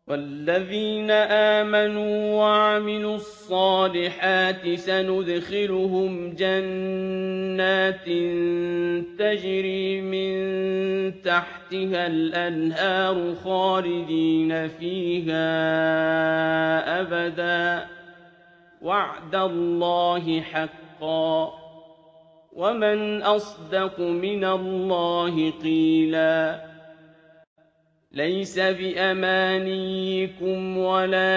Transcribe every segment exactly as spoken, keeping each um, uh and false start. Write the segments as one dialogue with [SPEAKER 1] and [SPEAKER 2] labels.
[SPEAKER 1] والذين آمنوا وعملوا الصالحات سندخلهم جنات تجري من تحتها الأنهار خالدين فيها أبدا وعد الله حقا ومن أصدق من الله قيلا ليس بأمانيكم ولا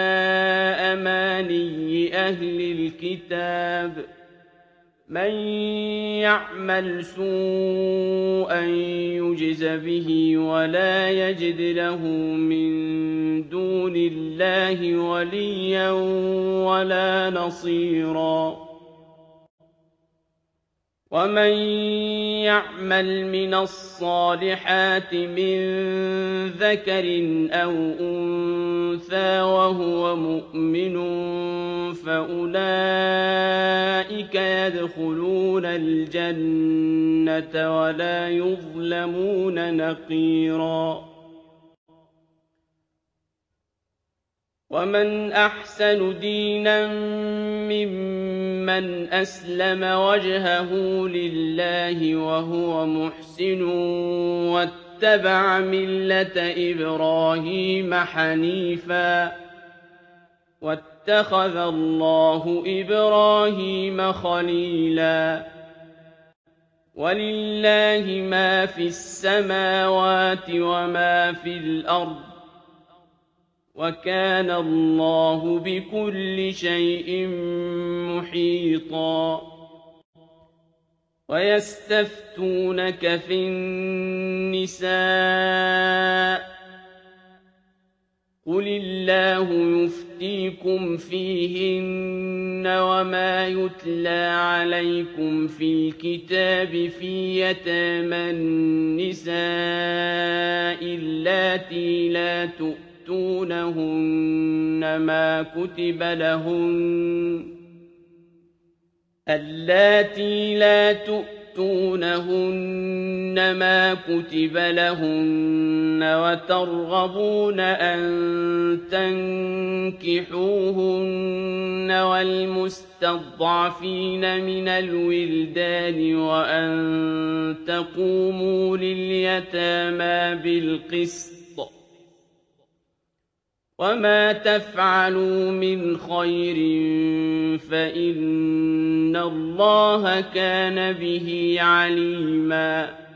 [SPEAKER 1] أماني أهل الكتاب من يعمل سوءا يجز به ولا يجد له من دون الله وليا ولا نصيرا ومن يعمل من الصالحات من ذكر أو أنثى وهو مؤمن فأولئك يدخلون الجنة ولا يظلمون نقيرا ومن أحسن دينا ممن أسلم وجهه لله وهو محسن واتبع ملة إبراهيم حنيفا واتخذ الله إبراهيم خليلا ولله ما في السماوات وما في الأرض وكان الله بكل شيء محيطا ويستفتونك في النساء قل الله يفتيكم فيهن وما يتلى عليكم في الكتاب في يتامى النساء اللاتي لا تؤمنون تؤتونهن ما كتب لهن اللاتي لا تؤتونهن ما كتب لهن وترغبون أن تنكحوهن والمستضعفين من الولدان وأن تقوموا لليتامى بالقسط وما تفعلوا من خير فإن الله كان به عليما